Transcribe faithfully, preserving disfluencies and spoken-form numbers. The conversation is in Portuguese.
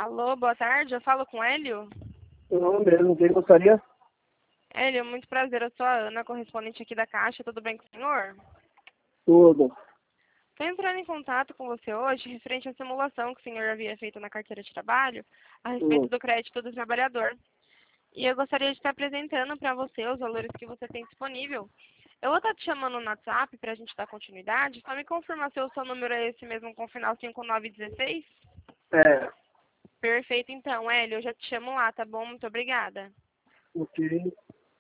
Alô, boa tarde, eu falo com Hélio? Eu mesmo, quem gostaria? Hélio, muito prazer, eu sou a Ana, correspondente aqui da Caixa, tudo bem com o senhor? Tudo. Estou entrando em contato com você hoje referente à simulação que o senhor havia feito na carteira de trabalho a respeito Hum. do crédito do trabalhador. E eu gostaria de estar apresentando para você os valores que você tem disponível. Eu vou estar te chamando no WhatsApp para a gente dar continuidade. Só me confirma se o seu número é esse mesmo com final cinco nove um seis? É, Perfeito, então, Hélio, eu já te chamo lá, tá bom? Muito obrigada. ok.